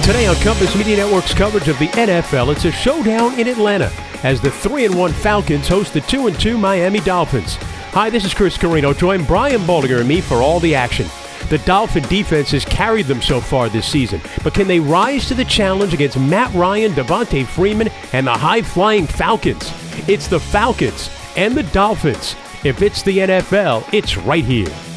Today on Compass Media Network's coverage of the NFL, it's a showdown in Atlanta as the 3-1 Falcons host the 2-2 Miami Dolphins. Hi, this is Chris Carino. Join Brian Baldinger and me for all the action. The Dolphin defense has carried them so far this season, but can they rise to the challenge against Matt Ryan, Devontae Freeman, and the high-flying Falcons? It's the Falcons and the Dolphins. If it's the NFL, it's right here.